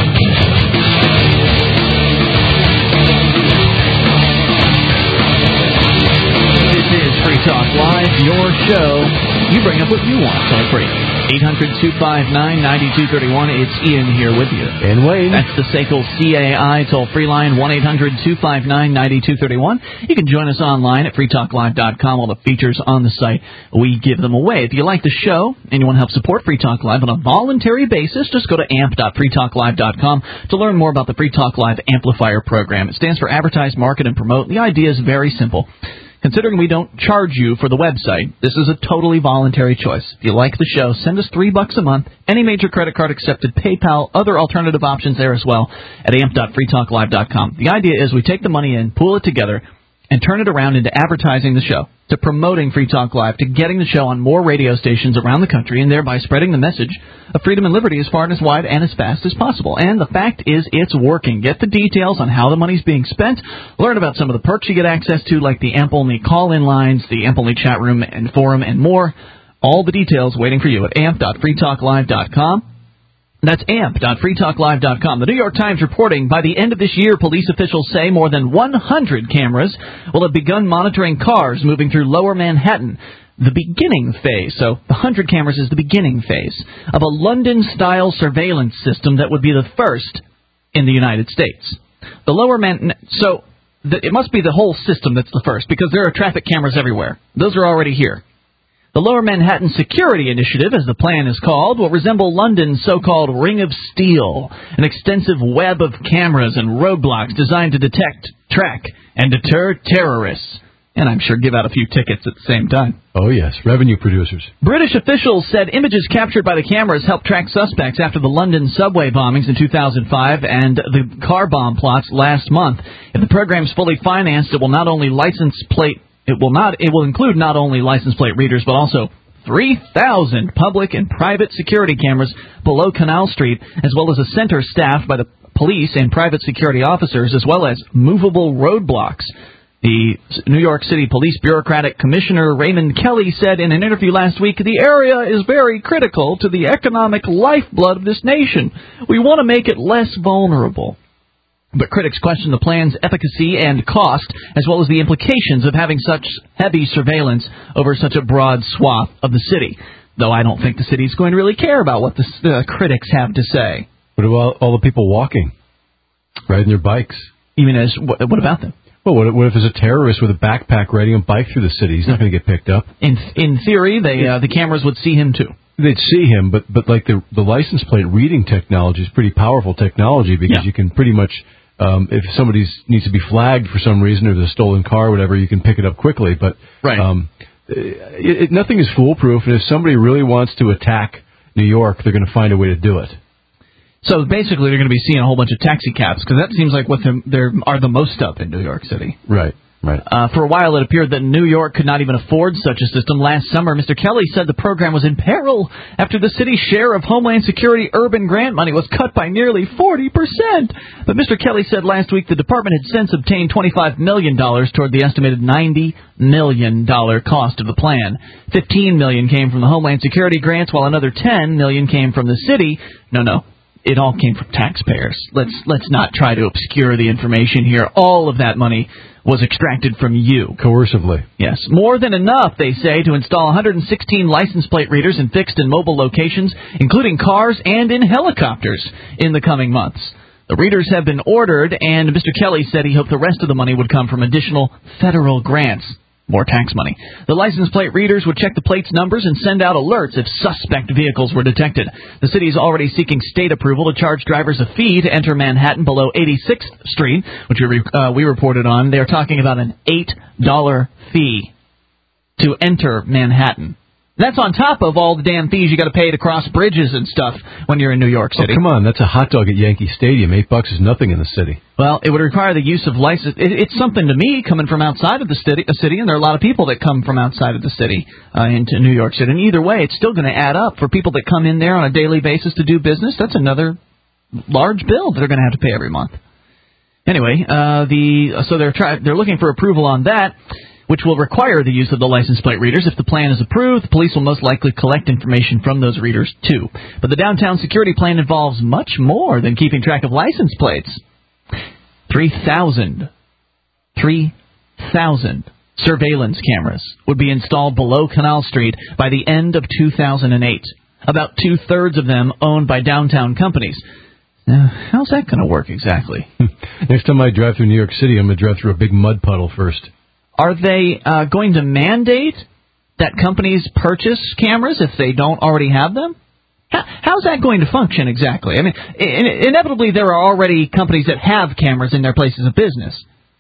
This is Free Talk Live, your show. You bring up what you want, toll free. eight hundred two five nine nine two three one. It's Ian here with you. And Wayne. That's the S A C L C A I toll-free line, one eight hundred two five nine nine two three one. You can join us online at free talk live dot com. All the features on the site, we give them away. If you like the show and you want to help support Free Talk Live on a voluntary basis, just go to amp dot free talk live dot com to learn more about the Free Talk Live Amplifier program. It stands for Advertise, Market, and Promote. The idea is very simple. Considering we don't charge you for the website, this is a totally voluntary choice. If you like the show, send us three bucks a month. Any major credit card accepted, PayPal, other alternative options there as well at amp dot free talk live dot com. The idea is we take the money in, pool it together, and turn it around into advertising the show, to promoting Free Talk Live, to getting the show on more radio stations around the country, and thereby spreading the message of freedom and liberty as far and as wide and as fast as possible. And the fact is, it's working. Get the details on how the money's being spent. Learn about some of the perks you get access to, like the AMP-only call-in lines, the AMP-only chat room and forum, and more. All the details waiting for you at amp dot free talk live dot com. That's amp dot free talk live dot com. The New York Times reporting, by the end of this year, police officials say more than one hundred cameras will have begun monitoring cars moving through lower Manhattan. The beginning phase, so the one hundred cameras is the beginning phase, of a London-style surveillance system that would be the first in the United States. The lower Man... So the, it must be the whole system that's the first, because there are traffic cameras everywhere. Those are already here. The Lower Manhattan Security Initiative, as the plan is called, will resemble London's so-called Ring of Steel, an extensive web of cameras and roadblocks designed to detect, track, and deter terrorists. And I'm sure give out a few tickets at the same time. Oh, yes. Revenue producers. British officials said images captured by the cameras helped track suspects after the London subway bombings in two thousand five and the car bomb plots last month. If the program's fully financed, it will not only license plate... It will not. It will include not only license plate readers, but also three thousand public and private security cameras below Canal Street, as well as a center staffed by the police and private security officers, as well as movable roadblocks. The New York City Police Bureaucratic Commissioner Raymond Kelly said in an interview last week, the area is very critical to the economic lifeblood of this nation. We want to make it less vulnerable. But critics question the plan's efficacy and cost, as well as the implications of having such heavy surveillance over such a broad swath of the city. Though I don't think the city's going to really care about what the uh, critics have to say. What about all the people walking, riding their bikes? Even as, what, what about them? Well, what, what if there's a terrorist with a backpack riding a bike through the city? He's not going to get picked up. In in theory, they uh, the cameras would see him too. They'd see him, but but like the the license plate reading technology is pretty powerful technology because Yeah. you can pretty much, um, if somebody needs to be flagged for some reason or there's a stolen car or whatever, you can pick it up quickly. But Right. um, it, it, nothing is foolproof, and if somebody really wants to attack New York, they're going to find a way to do it. So basically, they're going to be seeing a whole bunch of taxi cabs because that seems like what the, there are the most of in New York City. Right, right. Uh, for a while, it appeared that New York could not even afford such a system. Last summer, Mister Kelly said the program was in peril after the city's share of Homeland Security urban grant money was cut by nearly forty percent. But Mister Kelly said last week the department had since obtained twenty-five million dollars toward the estimated ninety million dollars cost of the plan. fifteen million dollars came from the Homeland Security grants, while another ten million dollars came from the city. No, no. It all came from taxpayers. Let's let's not try to obscure the information here. All of that money was extracted from you. Coercively. Yes. More than enough, they say, to install one hundred sixteen license plate readers in fixed and mobile locations, including cars and in helicopters, in the coming months. The readers have been ordered, and Mister Kelly said he hoped the rest of the money would come from additional federal grants. More tax money. The license plate readers would check the plate's numbers and send out alerts if suspect vehicles were detected. The city is already seeking state approval to charge drivers a fee to enter Manhattan below eighty-sixth Street, which we, uh, we reported on. They're talking about an eight dollar fee to enter Manhattan. That's on top of all the damn fees you got to pay to cross bridges and stuff when you're in New York City. Oh, come on, that's a hot dog at Yankee Stadium. Eight bucks is nothing in the city. Well, it would require the use of license. It, it's something to me coming from outside of the city, a city, and there are a lot of people that come from outside of the city uh, into New York City. And either way, it's still going to add up for people that come in there on a daily basis to do business. That's another large bill that they're going to have to pay every month. Anyway, uh, the so they're try, they're looking for approval on that, which will require the use of the license plate readers. If the plan is approved, the police will most likely collect information from those readers, too. But the downtown security plan involves much more than keeping track of license plates. three thousand, three thousand surveillance cameras would be installed below Canal Street by the end of two thousand eight. About two-thirds of them owned by downtown companies. Now, how's that going to work exactly? Next time I drive through New York City, I'm going to drive through a big mud puddle first. Are they uh, going to mandate that companies purchase cameras if they don't already have them? How, how's that going to function exactly? I mean, in, inevitably there are already companies that have cameras in their places of business.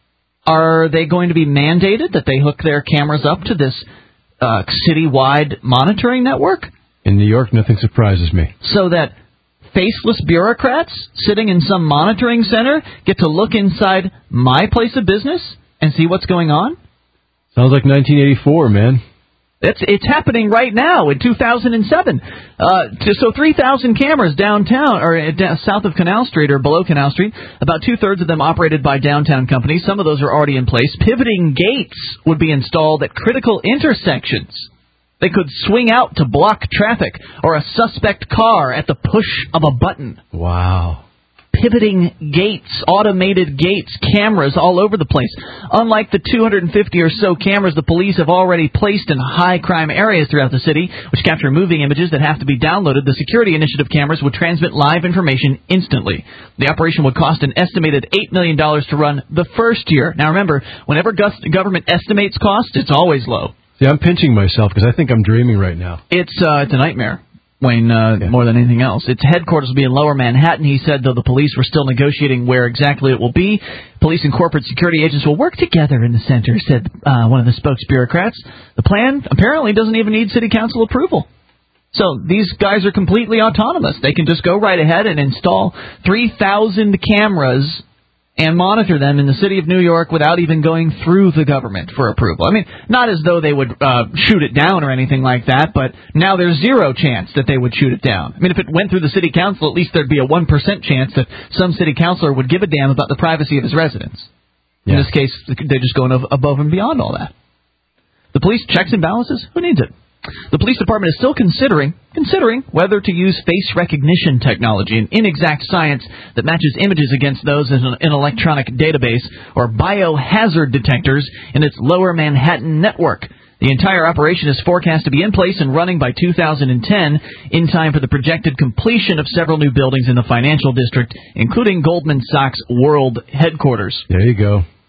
Are they going to be mandated that they hook their cameras up to this uh, citywide monitoring network? In New York, nothing surprises me. So that faceless bureaucrats sitting in some monitoring center get to look inside my place of business and see what's going on? Sounds like nineteen eighty-four, man. It's it's happening right now in two thousand seven. Uh, to, so three thousand cameras downtown, or uh, down, south of Canal Street or below Canal Street. About two-thirds of them operated by downtown companies. Some of those are already in place. Pivoting gates would be installed at critical intersections. They could swing out to block traffic or a suspect car at the push of a button. Wow. Pivoting gates, automated gates, cameras all over the place. Unlike the two hundred fifty or so cameras the police have already placed in high-crime areas throughout the city, which capture moving images that have to be downloaded, the Security Initiative cameras would transmit live information instantly. The operation would cost an estimated eight million dollars to run the first year. Now remember, whenever government estimates costs, it's always low. See, I'm pinching myself because I think I'm dreaming right now. It's uh, it's a nightmare. Wayne, uh, yeah. more than anything else. Its headquarters will be in Lower Manhattan, he said, though the police were still negotiating where exactly it will be. Police and corporate security agents will work together in the center, said uh, one of the spokes bureaucrats. The plan apparently doesn't even need city council approval. So these guys are completely autonomous. They can just go right ahead and install three thousand cameras and monitor them in the city of New York without even going through the government for approval. I mean, not as though they would uh, shoot it down or anything like that, but now there's zero chance that they would shoot it down. I mean, if it went through the city council, at least there'd be a one percent chance that some city councilor would give a damn about the privacy of his residents. In Yeah. this case, they're just going above and beyond all that. The police checks and balances? Who needs it? The police department is still considering considering whether to use face recognition technology, an inexact science that matches images against those in an, an electronic database, or biohazard detectors in its Lower Manhattan network. The entire operation is forecast to be in place and running by two thousand ten, in time for the projected completion of several new buildings in the financial district, including Goldman Sachs World Headquarters. There you go.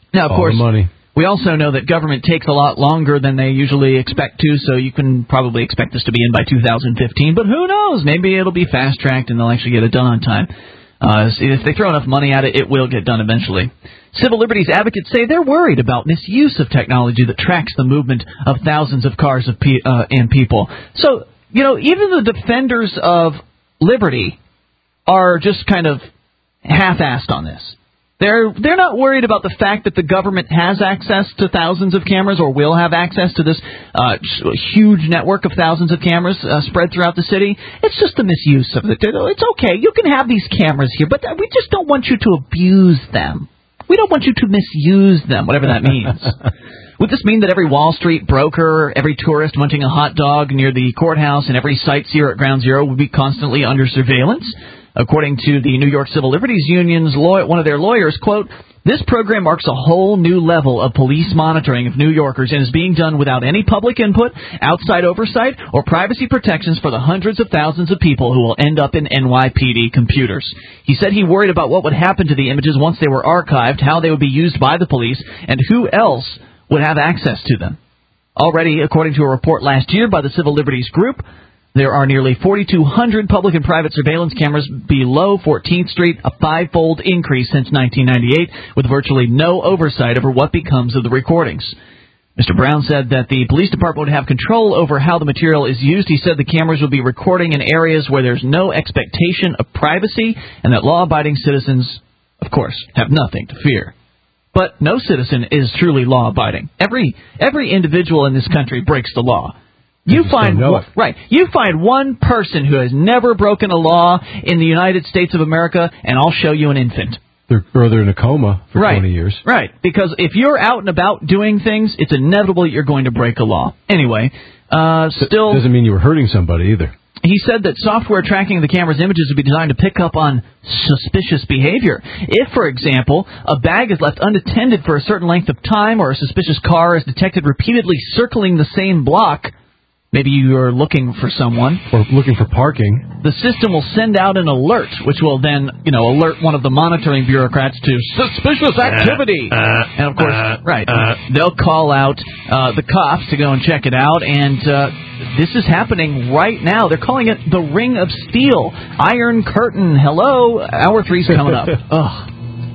Now, of All course, the money. we also know that government takes a lot longer than they usually expect to, so you can probably expect this to be in by two thousand fifteen. But who knows? Maybe it'll be fast-tracked and they'll actually get it done on time. Uh, if they throw enough money at it, it will get done eventually. Civil liberties advocates say they're worried about misuse of technology that tracks the movement of thousands of cars of pe- uh, and people. So, you know, even the defenders of liberty are just kind of half-assed on this. They're they're not worried about the fact that the government has access to thousands of cameras or will have access to this uh, huge network of thousands of cameras uh, spread throughout the city. It's just the misuse of it. It's okay. You can have these cameras here, but we just don't want you to abuse them. We don't want you to misuse them, whatever that means. Would this mean that every Wall Street broker, every tourist munching a hot dog near the courthouse, and every sightseer at Ground Zero would be constantly under surveillance? According to the New York Civil Liberties Union's law, one of their lawyers, quote, "This program marks a whole new level of police monitoring of New Yorkers and is being done without any public input, outside oversight, or privacy protections for the hundreds of thousands of people who will end up in N Y P D computers." He said he worried about what would happen to the images once they were archived, how they would be used by the police, and who else would have access to them. Already, according to a report last year by the Civil Liberties Group, there are nearly forty-two hundred public and private surveillance cameras below fourteenth Street, a five-fold increase since nineteen ninety-eight, with virtually no oversight over what becomes of the recordings. Mister Brown said that the police department would have control over how the material is used. He said the cameras would be recording in areas where there's no expectation of privacy and that law-abiding citizens, of course, have nothing to fear. But no citizen is truly law-abiding. Every every individual in this country breaks the law. You find one, right. You find one person who has never broken a law in the United States of America, and I'll show you an infant. They're, or they're in a coma for right. twenty years. Right. Because if you're out and about doing things, it's inevitable that you're going to break a law. Anyway, uh, still... Doesn't mean you were hurting somebody either. He said that software tracking the camera's images would be designed to pick up on suspicious behavior. If, for example, a bag is left unattended for a certain length of time or a suspicious car is detected repeatedly circling the same block... Maybe you are looking for someone. Or looking for parking. The system will send out an alert, which will then, you know, alert one of the monitoring bureaucrats to suspicious activity. Uh, uh, and, of course, uh, right, uh, they'll call out uh, the cops to go and check it out. And uh, this is happening right now. They're calling it the Ring of Steel. Iron Curtain. Hello. Hour three's coming up. Ugh.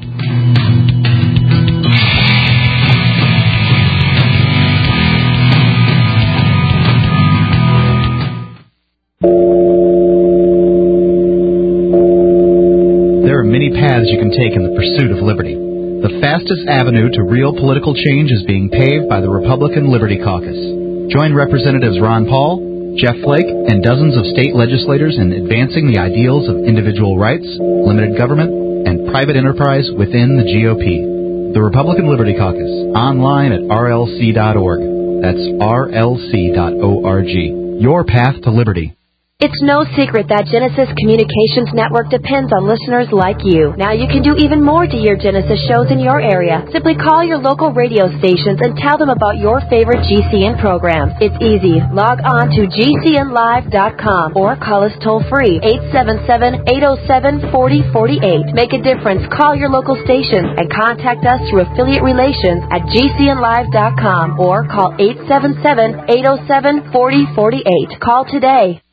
There are many paths you can take in the pursuit of liberty. The fastest avenue to real political change is being paved by the Republican Liberty Caucus. Join Representatives Ron Paul, Jeff Flake, and dozens of state legislators in advancing the ideals of individual rights, limited government, and private enterprise within the G O P. The Republican Liberty Caucus, online at R L C dot org. That's R L C dot org. Your path to liberty. It's no secret that Genesis Communications Network depends on listeners like you. Now you can do even more to hear Genesis shows in your area. Simply call your local radio stations and tell them about your favorite G C N programs. It's easy. Log on to G C N live dot com or call us toll-free, eight seven seven, eight oh seven, four oh four eight. Make a difference. Call your local station and contact us through affiliate relations at G C N live dot com or call eight seven seven, eight oh seven, four oh four eight. Call today.